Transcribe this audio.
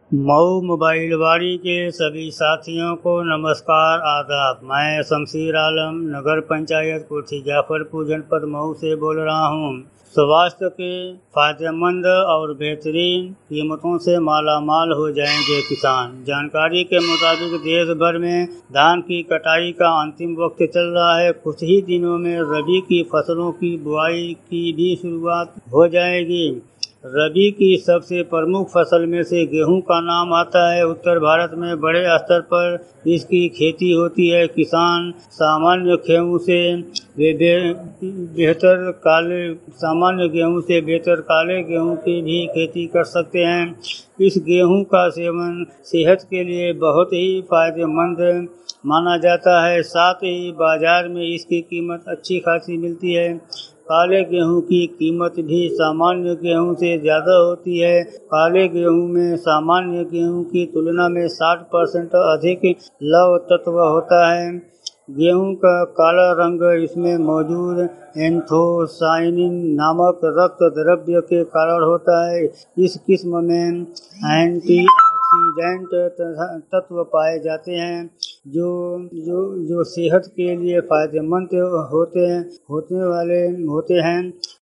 Mau mobile वाड़ी के सभी साथियों को नमस्कार आदाब। मैं शमशीर आलम नगर पंचायत कोठी जाफरपुर जनपद मऊ से बोल रहा हूँ। स्वास्थ्य के फायदेमंद और बेहतरीन कीमतों से माला माल हो जाएंगे किसान। जानकारी के मुताबिक देश भर में धान की कटाई का अंतिम वक्त चल रहा है। कुछ ही दिनों में रबी की फसलों की बुआई की भी शुरुआत हो जाएगी। रबी की सबसे प्रमुख फसल में से गेहूं का नाम आता है। उत्तर भारत में बड़े स्तर पर इसकी खेती होती है। किसान सामान्य गेहूं से बेहतर काले गेहूं की भी खेती कर सकते हैं। इस गेहूं का सेवन सेहत के लिए बहुत ही फायदेमंद माना जाता है। साथ ही बाजार में इसकी कीमत अच्छी खासी मिलती है। काले गेहूं की कीमत भी सामान्य गेहूं से ज़्यादा होती है। काले गेहूं में सामान्य गेहूं की तुलना में 60% अधिक लवण तत्व होता है। गेहूं का काला रंग इसमें मौजूद एंथोसायनिन नामक रक्त द्रव्य के कारण होता है। इस किस्म में एंटीऑक्सीडेंट तत्व पाए जाते हैं जो सेहत के लिए फायदेमंद होते हैं।